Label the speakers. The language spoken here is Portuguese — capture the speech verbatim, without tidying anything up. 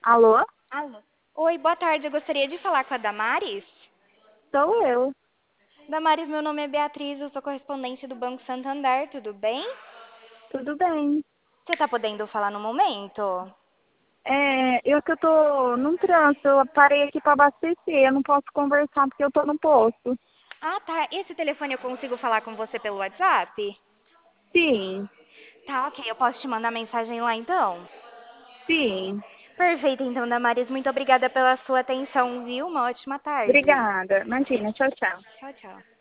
Speaker 1: Alô?
Speaker 2: Alô? Oi, boa tarde. Eu gostaria de falar com a Damares.
Speaker 1: Sou eu.
Speaker 2: Damares, meu nome é Beatriz, eu sou correspondente do Banco Santander, tudo bem?
Speaker 1: Tudo bem?
Speaker 2: Você tá podendo falar no momento?
Speaker 1: É, eu que eu tô num trânsito, eu parei aqui para abastecer, eu não posso conversar porque eu tô no posto.
Speaker 2: Ah, tá. Esse telefone eu consigo falar com você pelo WhatsApp?
Speaker 1: Sim,
Speaker 2: Tá, ok. Eu posso te mandar mensagem lá então?
Speaker 1: sim.
Speaker 2: Perfeito, então, Damares. Muito obrigada pela sua atenção, viu? Uma ótima tarde.
Speaker 1: Obrigada. Imagina, tchau, tchau.
Speaker 2: Tchau, tchau.